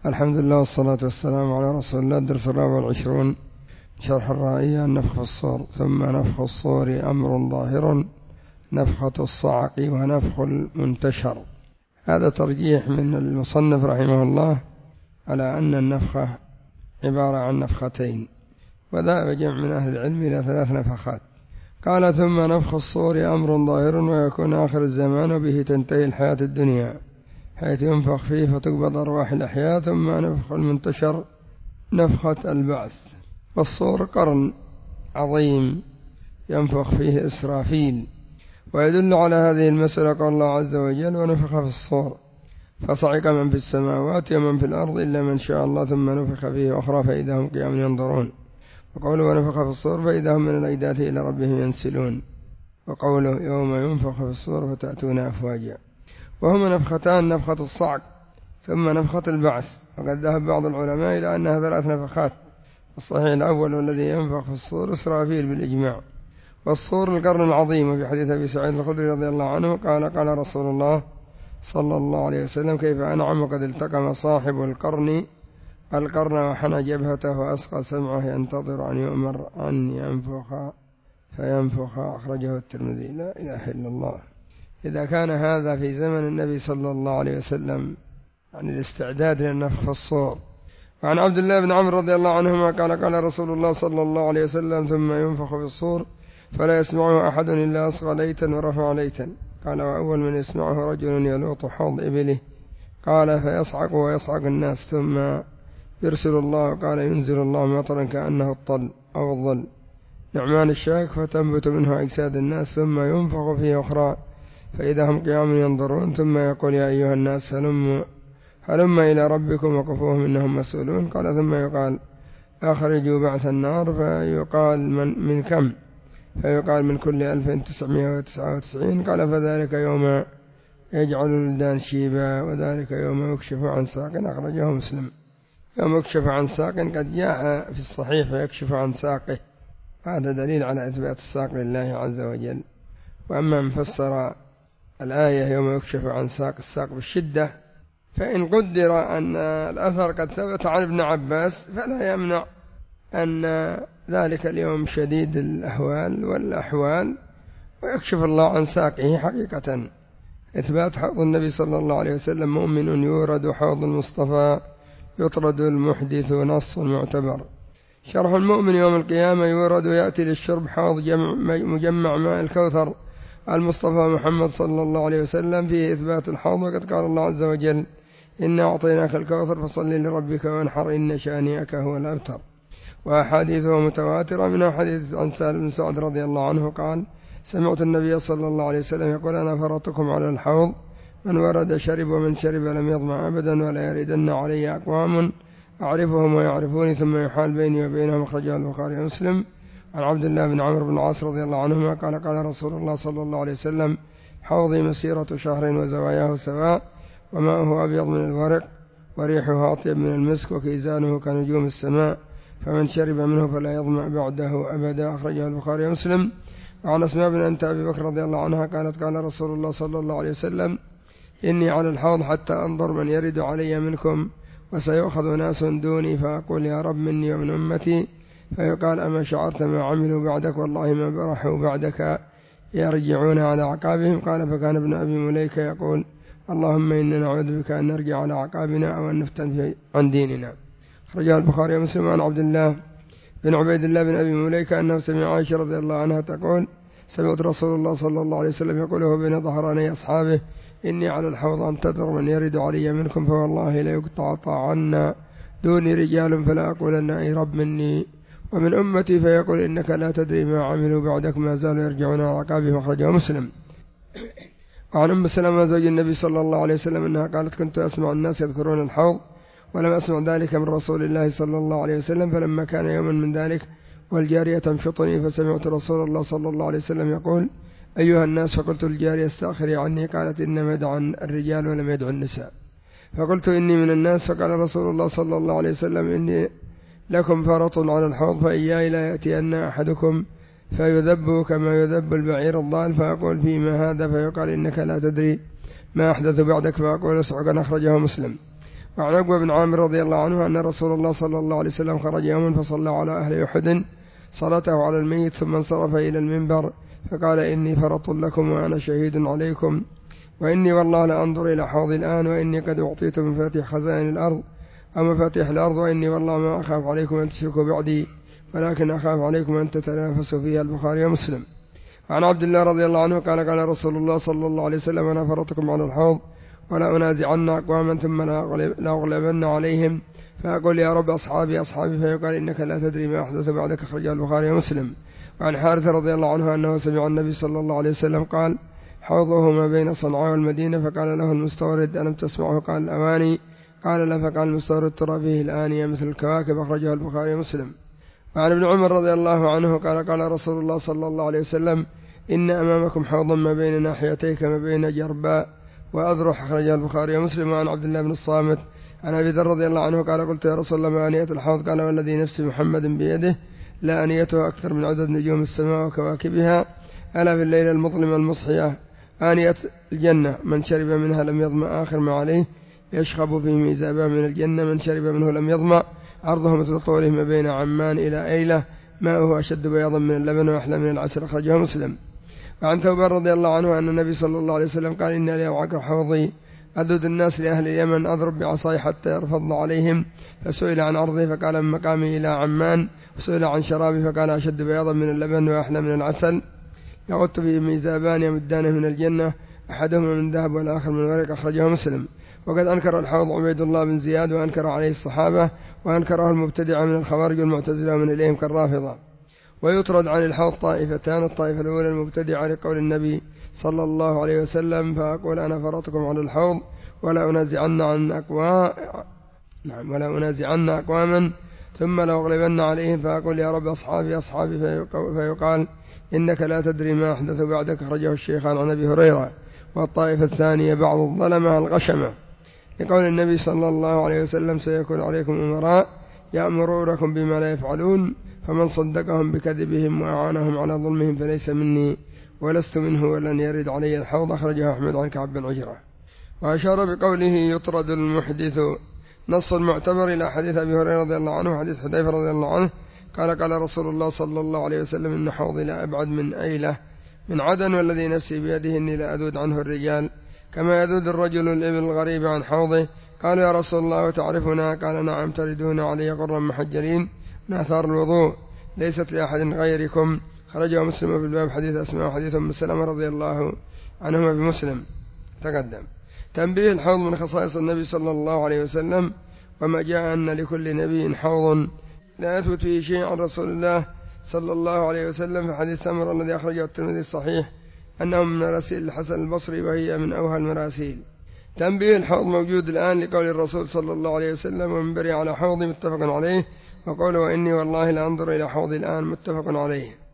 الحمد لله والصلاة والسلام على رسول الله. الدرس 24 شرح الرائية. النفخ في الصور. ثم نفخ الصور أمر ظاهر، نفخة الصعق ونفخ المنتشر. هذا ترجيح من المصنف رحمه الله على أن النفخة عبارة عن نفختين، وذهب جمع من أهل العلم إلى 3 نفخات. قال: ثم نفخ الصور أمر ظاهر ويكون آخر الزمان وبه تنتهي الحياة الدنيا، حيث ينفخ فيه فتقبض أرواح الأحياء. ثم نفخ المنتشر نفخة البعث. والصور قرن عظيم ينفخ فيه إسرافيل. ويدل على هذه المسألة قال الله عز وجل: ونفخ في الصور فصعق من في السماوات ومن في الأرض إلا من شاء الله ثم نفخ فيه أخرى فإذا هم قيام ينظرون. وقوله ونفخ في الصور فإذا هم من الأجداث إلى ربهم ينسلون. وقوله يوم ينفخ في الصور فتأتون أفواجا. وهما نفختان: نفخة الصعق ثم نفخة البعث. وقد ذهب بعض العلماء إلى أنها 3 نفخات. الصحيح الأول والذي ينفخ في الصور إسرافيل بالإجماع. والصور القرن العظيم. وفي حديث أبي سعيد الخدري رضي الله عنه قال رسول الله صلى الله عليه وسلم: كيف أنعم وقد التقم صاحب القرن وحنى جبهته وأسقى سمعه ينتظر أن يؤمر أن ينفخ فينفخ. أخرجه الترمذي. لا إله إلا الله. إذا كان هذا في زمن النبي صلى الله عليه وسلم عن الاستعداد للنفخ في الصور. وعن عبد الله بن عمرو رضي الله عنهما قال رسول الله صلى الله عليه وسلم: ثم ينفخ في الصور فلا يسمعه أحد إلا أصغى ليتا ورفع ليتا. قال: وأول من يسمعه رجل يلوط حوض إبله. قال: فيصعق ويصعق الناس ثم يرسل الله. قال: ينزل الله مطرا كأنه الطل أو الظل نعمان الشاك فتنبت منه أجساد الناس ثم ينفخ فيه أخرى فإذا هم قيام ينظرون. ثم يقول: يا أيها الناس هلم إلى ربكم وقفوهم إنهم مسؤولون. قال: ثم يقال: أخرجوا بعث النار. فيقال: من كم؟ فيقال: من كل 1999. قال: فذلك يوم يجعل الولدان شيبا وذلك يوم يكشف عن ساق. أخرجه مسلم. يوم يكشف عن ساق قد جاء في الصحيح فيكشف عن ساقه، هذا دليل على إثبات الساق لله عز وجل. وأما من فسر الآية يوم يكشف عن ساق الساق بالشدة، فإن قدر أن الأثر قد ثبت عن ابن عباس فلا يمنع أن ذلك اليوم شديد الأهوال والأحوال ويكشف الله عن ساقه حقيقة. إثبات حوض النبي صلى الله عليه وسلم: مؤمن يورد حوض المصطفى يطرد المحدث، نص معتبر. شرح المؤمن يوم القيامة: يورد يأتي للشرب حوض مجمع ماء الكوثر المصطفى محمد صلى الله عليه وسلم، فيه إثبات الحوض. وقد قال الله عز وجل: إنا أعطيناك الكوثر فصل لربك وانحر إن شانئك هو الأبتر. وأحاديثه متواترة، منها حديث عن سالم بن سعد رضي الله عنه قال: سمعت النبي صلى الله عليه وسلم يقول: أنا فرطكم على الحوض، من ورد شرب ومن شرب لم يظمأ أبدا ولا يردن علي أقوام أعرفهم ويعرفوني ثم يحال بيني وبينهم. أخرجه البخاري ومسلم. عن عبد الله بن عمرو بن العاص رضي الله عنهما قال رسول الله صلى الله عليه وسلم: حوضي مسيرة شهر وزواياه سواء وماؤه أبيض من الورق وريحه أطيب من المسك وكيزانه كنجوم السماء، فمن شرب منه فلا يظمأ بعده أبدا. أخرجه البخاري ومسلم. وعن أسماء بنت أبي بكر رضي الله عنها قالت: قال رسول الله صلى الله عليه وسلم: إني على الحوض حتى أنظر من يرد علي منكم وسيؤخذ ناس دوني، فأقول: يا رب مني ومن أمتي. فيقال: أما شعرت ما عملوا بعدك؟ والله ما برحوا بعدك يرجعون على عقابهم. قال: فكان ابن أبي مليكة يقول: اللهم إنا نعوذ بك أن نرجع على عقابنا أو أن نفتن عن ديننا. أخرجه البخاري ومسلم. عن عبد الله بن عبيد الله بن أبي مليكة أنه سمع عائشة رضي الله عنها تقول: سمعت رسول الله صلى الله عليه وسلم يقول وهو بين ظهراني أصحابه: إني على الحوض أنتظر من يرد علي منكم، فوالله ليقطعن دوني رجال فلا أقولن أي رب مني ومن أمتي، فيقول: إنك لا تدري ما عملوا بعدك ما زالوا يرجعون على عقابهم. أخرجه مسلم. وعن أم سلمة زوج النبي صلى الله عليه وسلم أنها قالت: كنت أسمع الناس يذكرون الحوض ولم أسمع ذلك من رسول الله صلى الله عليه وسلم، فلما كان يوما من ذلك والجارية تمشطني فسمعت رسول الله صلى الله عليه وسلم يقول: أيها الناس. فقلت للجارية: استأخري عني. قالت: إنما يدعو الرجال ولم يدعو النساء. فقلت: إني من الناس. فقال رسول الله صلى الله عليه وسلم: إني لكم فرط على الحوض، فإياي لا يأتين أحدكم فيذب كما يذب البعير الضال، فأقول: فيما هذا؟ فيقال: إنك لا تدري ما أحدث بعدك، فأقول: اسعقا. أخرجه مسلم. وعن عقبة بن عامر رضي الله عنه أن رسول الله صلى الله عليه وسلم خرج يوما فصلى على أهل أحد صلاته على الميت ثم انصرف إلى المنبر فقال إني فرط لكم وأنا شهيد عليكم، وإني والله لأنظر إلى حوضي الآن، وإني قد أعطيت مفاتيح خزائن الأرض أو مفاتيح الأرض، وإني والله ما أخاف عليكم أن تشركوا بعدي ولكن أخاف عليكم أن تتنافسوا فيها. البخاري ومسلم. عن عبد الله رضي الله عنه قال قال رسول الله صلى الله عليه وسلم أنا فرطكم على الحوض ولا أنازعن أقواما ثم لا أغلبن عليهم فأقول يا رب أصحابي أصحابي فيقال إنك لا تدري ما أحدث بعدك. أخرجه البخاري ومسلم. وعن حارث رضي الله عنه أنه سمع النبي صلى الله عليه وسلم قال حوضه ما بين صنعاء والمدينة، فقال له المستورد ألم تسمعه؟ قال الأواني. قال لا، فقال المستورد ترى فيه الآنية مثل الكواكب. أخرجه البخاري ومسلم. وعن ابن عمر رضي الله عنه قال قال رسول الله صلى الله عليه وسلم إن أمامكم حوضا ما بين ناحيتيه كما بين جرباء وأذرح. أخرجه البخاري ومسلم. وعن عبد الله بن الصامت عن أبي ذر رضي الله عنه قال قلت يا رسول الله ما آنية الحوض؟ قال والذي نفس محمد بيده لا آنيته أكثر من عدد نجوم السماء وكواكبها، ألا في الليلة المظلمة المصحية آنية الجنة من شرب منها لم يظمأ آخر ما عليه يشخب في ميزابان من الجنة من شرب منه لم يظمأ عرضه مثل طوله ما بين عمان إلى أيلة ماؤه أشد بياضا من اللبن وأحلى من العسل. أخرجه مسلم. وعن ثوبان رضي الله عنه أن النبي صلى الله عليه وسلم قال إن لي أوعك حوضي أدد الناس لأهل اليمن أضرب بعصاي حتى يرفض عليهم، فسئل عن عرضه فقال من مقامي إلى عمان، وسئل عن شرابه فقال أشد بياضا من اللبن وأحلى من العسل، يغط فيه ميزابان يمدانه من الجنة أحدهما من ذهب والآخر من ورق. أخرجه مسلم. وقد أنكر الحوض عبيد الله بن زياد وأنكر عليه الصحابة وأنكره المبتدع من الخوارج والمعتزلة ومن إليهم كالرافضة. ويطرد عن الحوض طائفتان، الطائفة الأولى المبتدعة لقول النبي صلى الله عليه وسلم فأقول أنا فرطكم على الحوض ولا أنازعن أقواما ثم لأغلبن عليهم فأقول يا رب أصحابي أصحابي فيقال إنك لا تدري ما أحدث بعدك. أخرجه الشيخان عن أبي هريرة. والطائفة الثانية بعض الظلمة الغشمة لقول النبي صلى الله عليه وسلم سيكون عليكم أمراء يأمرونكم بما لا يفعلون فمن صدقهم بكذبهم وأعانهم على ظلمهم فليس مني ولست منه ولن يرد علي الحوض. أخرجه أحمد عن كعب بن عجرة. وأشار بقوله يطرد المحدث نص المعتبر إلى حديث أبي هريرة رضي الله عنه حديث حذيفة رضي الله عنه قال قال رسول الله صلى الله عليه وسلم إن حوضي لا أبعد من أيلة من عدن والذي نفسي بيده إني لا أذود عنه الرجال كما يذود الرجل الإبل الغريب عن حوضه. قالوا يا رسول الله وتعرفنا؟ قال نعم تردون علي غرا محجلين من آثار الوضوء ليست لأحد غيركم. خرجه مسلم في الباب حديث أسماء وحديث أم سلمة رضي الله عنهما في مسلم تقدم. تنبيه الحوض من خصائص النبي صلى الله عليه وسلم وما جاء أن لكل نبي حوض لا يثبت فيه شيء عن رسول الله صلى الله عليه وسلم. في حديث سمر الذي أخرجه الترمذي الصحيح أنه من مراسيل الحسن البصري وهي من أوهى المراسيل. تنبيه الحوض موجود الآن لقول الرسول صلى الله عليه وسلم ومن بري على حوضي متفق عليه، وقوله وإني والله لأنظر إلى حوضي الآن متفق عليه.